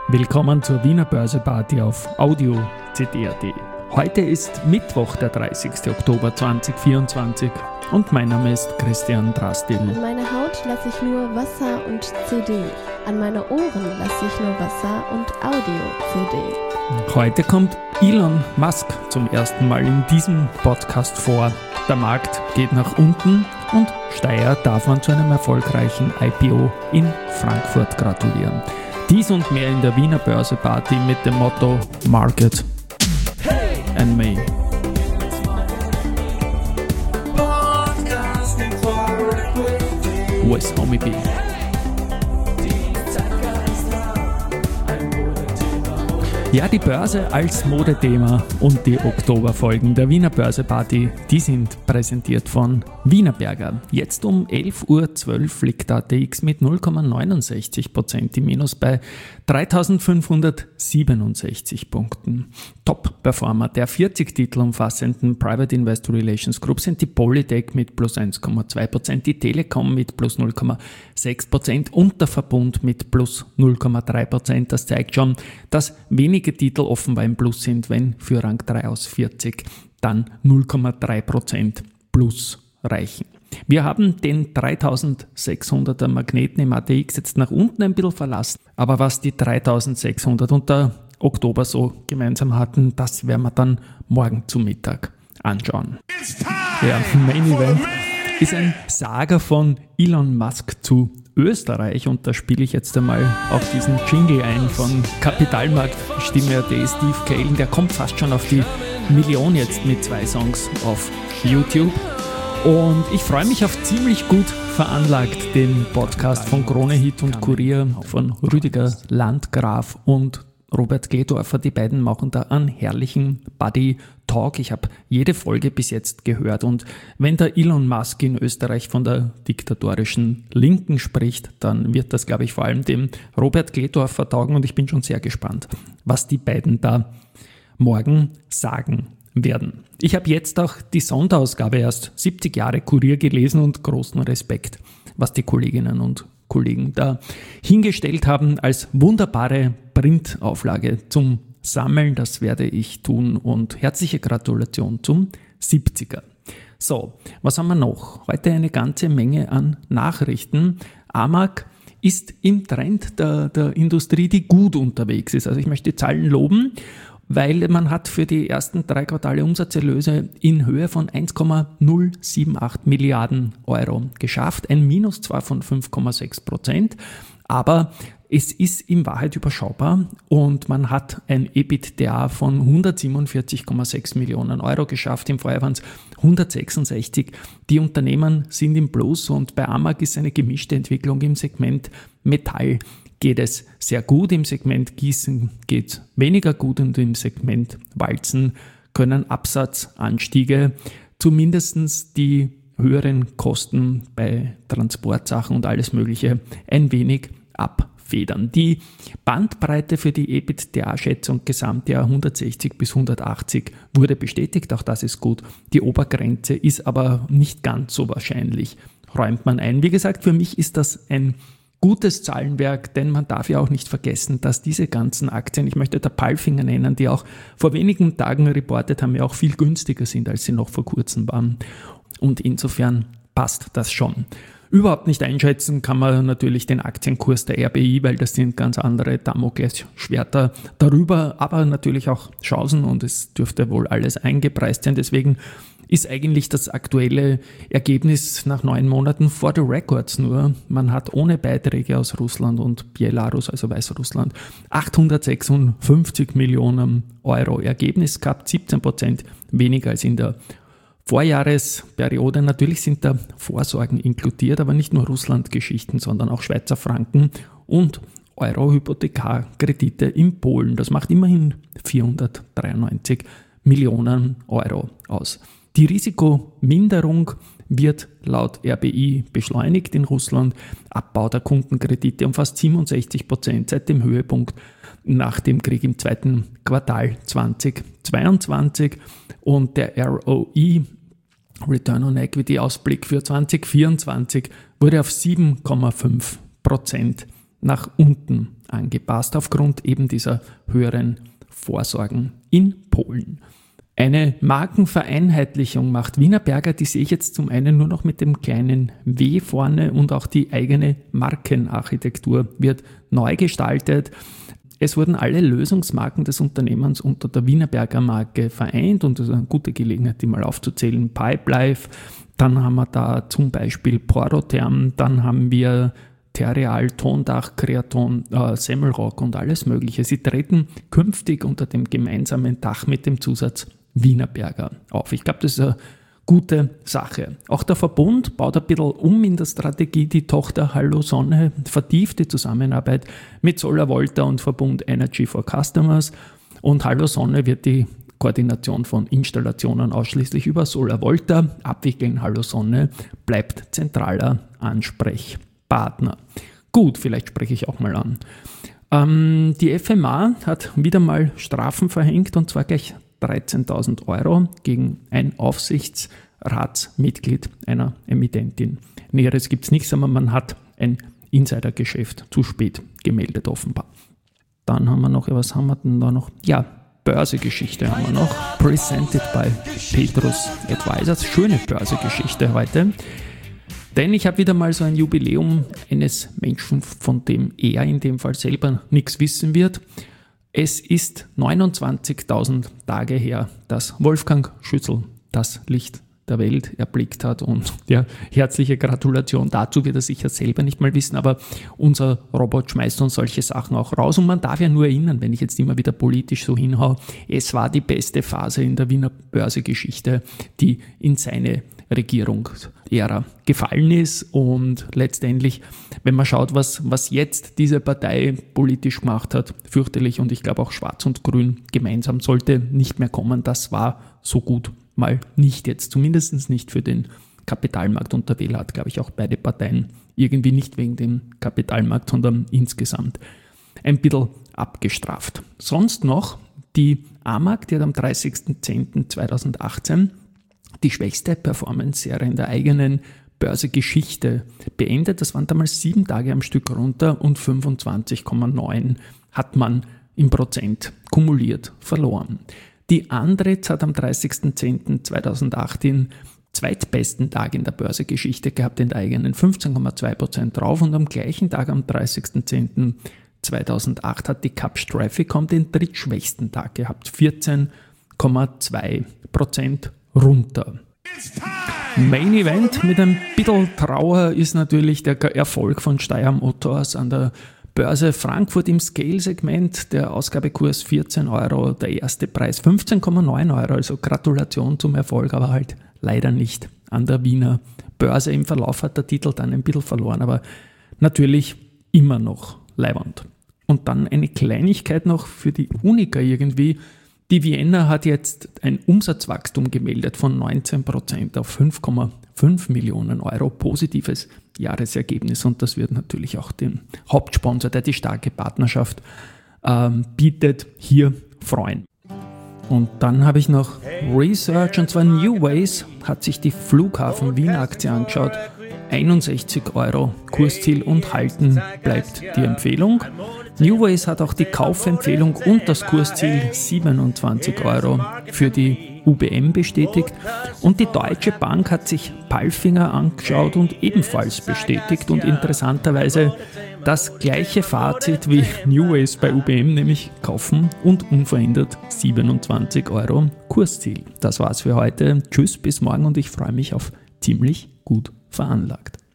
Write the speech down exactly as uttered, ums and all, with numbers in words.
Willkommen zur Wiener Börse-Party auf Audio C D punkt A T. Heute ist Mittwoch, der dreißigster Oktober zweitausendvierundzwanzig und mein Name ist Christian Drastil. An meine Haut lasse ich nur Wasser und C D. An meine Ohren lasse ich nur Wasser und Audio-C D. Heute kommt Elon Musk zum ersten Mal in diesem Podcast vor. Der Markt geht nach unten und Steyr darf man zu einem erfolgreichen I P O in Frankfurt gratulieren. Dies und mehr in der Wiener Börse-Party mit dem Motto Market and Me. Wo ist Homie B? Ja, die Börse als Modethema und die Oktoberfolgen der Wiener Börse-Party, die sind präsentiert von Wienerberger. Jetzt um elf Uhr zwölf liegt der A T X mit null Komma neunundsechzig Prozent im Minus bei dreitausendfünfhundertsiebenundsechzig Punkten. Top-Performer der vierzig Titel umfassenden Private Investor Relations Group sind die Polytech mit plus eins Komma zwei Prozent, die Telekom mit plus null Komma sechs Prozent und der Verbund mit plus null Komma drei Prozent. Das zeigt schon, dass wenige Titel offenbar im Plus sind, wenn für Rang drei aus vierzig dann null Komma drei Prozent plus reichen. Wir haben den dreitausendsechshunderter Magneten im A T X jetzt nach unten ein bisschen verlassen, aber was die dreitausendsechshundert und der Oktober so gemeinsam hatten, das werden wir dann morgen zu Mittag anschauen. Ja, Main Event ist ein Saga von Elon Musk zu Österreich und da spiele ich jetzt einmal auf diesen Jingle ein von Kapitalmarkt Stimme A T, Steve Kalen, der kommt fast schon auf die Million jetzt mit zwei Songs auf YouTube. Und ich freue mich auf ziemlich gut veranlagt, den Podcast von Krone Hit und Kurier von Rüdiger Landgraf und Robert Gledorfer. Die beiden machen da einen herrlichen Buddy Talk. Ich habe jede Folge bis jetzt gehört und wenn der Elon Musk in Österreich von der diktatorischen Linken spricht, dann wird das, glaube ich, vor allem dem Robert Gledorfer taugen und ich bin schon sehr gespannt, was die beiden da morgen sagen werden. Ich habe jetzt auch die Sonderausgabe erst siebzig Jahre Kurier gelesen und großen Respekt, was die Kolleginnen und Kollegen da hingestellt haben als wunderbare Printauflage zum Sammeln. Das werde ich tun und herzliche Gratulation zum siebziger. So, was haben wir noch? Heute eine ganze Menge an Nachrichten. Amag ist im Trend der, der Industrie, die gut unterwegs ist. Also ich möchte die Zahlen loben, weil man hat für die ersten drei Quartale Umsatzerlöse in Höhe von eins Komma null sieben acht Milliarden Euro geschafft. Ein Minus zwar von fünf Komma sechs Prozent, aber es ist in Wahrheit überschaubar und man hat ein EBITDA von hundertsiebenundvierzig Komma sechs Millionen Euro geschafft. Im Vorjahr waren es hundertsechsundsechzig. Die Unternehmen sind im Plus und bei Amag ist eine gemischte Entwicklung im Segment Metall. Geht es sehr gut, im Segment Gießen geht es weniger gut und im Segment Walzen können Absatzanstiege zumindest die höheren Kosten bei Transportsachen und alles Mögliche ein wenig abfedern. Die Bandbreite für die EBITDA-Schätzung Gesamtjahr hundertsechzig bis hundertachtzig wurde bestätigt, auch das ist gut. Die Obergrenze ist aber nicht ganz so wahrscheinlich, räumt man ein. Wie gesagt, für mich ist das ein gutes Zahlenwerk, denn man darf ja auch nicht vergessen, dass diese ganzen Aktien, ich möchte da Palfinger nennen, die auch vor wenigen Tagen reportet haben, ja auch viel günstiger sind, als sie noch vor kurzem waren. Und insofern passt das schon. Überhaupt nicht einschätzen kann man natürlich den Aktienkurs der R B I, weil das sind ganz andere Damoklesschwerter darüber, aber natürlich auch Chancen und es dürfte wohl alles eingepreist sein. Deswegen ist eigentlich das aktuelle Ergebnis nach neun Monaten for the records nur. Man hat ohne Beiträge aus Russland und Belarus, also Weißrussland, achthundertsechsundfünfzig Millionen Euro Ergebnis gehabt, siebzehn Prozent weniger als in der Vorjahresperiode. Natürlich sind da Vorsorgen inkludiert, aber nicht nur Russland-Geschichten, sondern auch Schweizer Franken und Euro-Hypothekarkredite in Polen. Das macht immerhin vierhundertdreiundneunzig Millionen Euro aus. Die Risikominderung wird laut R B I beschleunigt in Russland. Abbau der Kundenkredite um fast siebenundsechzig Prozent seit dem Höhepunkt nach dem Krieg im zweiten Quartal zweitausendzweiundzwanzig und der R O E, Return on Equity Ausblick für zwanzig vierundzwanzig, wurde auf sieben Komma fünf Prozent nach unten angepasst aufgrund eben dieser höheren Vorsorgen in Polen. Eine Markenvereinheitlichung macht Wienerberger, die sehe ich jetzt zum einen nur noch mit dem kleinen W vorne, und auch die eigene Markenarchitektur wird neu gestaltet. Es wurden alle Lösungsmarken des Unternehmens unter der Wienerberger Marke vereint, und das ist eine gute Gelegenheit, die mal aufzuzählen. Pipelife, dann haben wir da zum Beispiel Porotherm, dann haben wir Terreal, Tondach, Creaton, äh, Semmelrock und alles Mögliche. Sie treten künftig unter dem gemeinsamen Dach mit dem Zusatz Wienerberger auf. Ich glaube, das ist eine gute Sache. Auch der Verbund baut ein bisschen um in der Strategie. Die Tochter Hallo Sonne vertieft die Zusammenarbeit mit SolarVolta und Verbund Energy for Customers, und Hallo Sonne wird die Koordination von Installationen ausschließlich über SolarVolta abwickeln. Hallo Sonne bleibt zentraler Ansprechpartner. Gut, vielleicht spreche ich auch mal an. Ähm, die F M A hat wieder mal Strafen verhängt, und zwar gleich dreizehntausend Euro gegen ein Aufsichtsratsmitglied einer Emittentin. Näheres gibt es nichts, aber man hat ein Insidergeschäft zu spät gemeldet offenbar. Dann haben wir noch, was haben wir denn da noch? Ja, Börsegeschichte haben wir noch. Presented by Petrus Advisors. Schöne Börsegeschichte heute. Denn ich habe wieder mal so ein Jubiläum eines Menschen, von dem er in dem Fall selber nichts wissen wird. Es ist neunundzwanzigtausend Tage her, dass Wolfgang Schüssel das Licht der Welt erblickt hat, und ja, herzliche Gratulation dazu, wird er sicher selber nicht mal wissen, aber unser Robot schmeißt uns solche Sachen auch raus, und man darf ja nur erinnern, wenn ich jetzt immer wieder politisch so hinhaue, es war die beste Phase in der Wiener Börsegeschichte, die in seine Regierungsära gefallen ist, und letztendlich, wenn man schaut, was, was jetzt diese Partei politisch gemacht hat, fürchterlich, und ich glaube auch Schwarz und Grün gemeinsam sollte nicht mehr kommen, das war so gut mal nicht jetzt, zumindest nicht für den Kapitalmarkt, und der Wähler hat, glaube ich, auch beide Parteien irgendwie nicht wegen dem Kapitalmarkt, sondern insgesamt ein bisschen abgestraft. Sonst noch die AMAG, die hat am dreißigsten zehnten zweitausendachtzehn die schwächste Performance-Serie in der eigenen Börsegeschichte beendet. Das waren damals sieben Tage am Stück runter, und fünfundzwanzig Komma neun hat man im Prozent kumuliert verloren. Die Andritz hat am dreißigsten zehnten zweitausendachtzehn den zweitbesten Tag in der Börsegeschichte gehabt, in der eigenen fünfzehn Komma zwei Prozent drauf, und am gleichen Tag am dreißigsten zehnten zweitausendacht hat die Capstrafficom den drittschwächsten Tag gehabt, vierzehn Komma zwei Prozent runter. Main Event mit ein bisschen Trauer ist natürlich der Erfolg von Steyr Motors an der Börse Frankfurt im Scale-Segment. Der Ausgabekurs vierzehn Euro, der erste Preis fünfzehn Komma neun Euro, also Gratulation zum Erfolg, aber halt leider nicht an der Wiener Börse. Im Verlauf hat der Titel dann ein bisschen verloren, aber natürlich immer noch leiwand. Und dann eine Kleinigkeit noch für die Unica irgendwie. Die Vienna hat jetzt ein Umsatzwachstum gemeldet von neunzehn Prozent auf fünf Komma fünf Millionen Euro, positives Jahresergebnis, und das wird natürlich auch den Hauptsponsor, der die starke Partnerschaft ähm, bietet, hier freuen. Und dann habe ich noch Research, und zwar New Ways hat sich die Flughafen Wien Aktie angeschaut. einundsechzig Euro Kursziel, und halten bleibt die Empfehlung. New Ways hat auch die Kaufempfehlung und das Kursziel siebenundzwanzig Euro für die U B M bestätigt, und die Deutsche Bank hat sich Palfinger angeschaut und ebenfalls bestätigt, und interessanterweise das gleiche Fazit wie New Ways bei U B M, nämlich kaufen und unverändert siebenundzwanzig Euro Kursziel. Das war's für heute. Tschüss, bis morgen, und ich freue mich auf ziemlich gut veranlagt.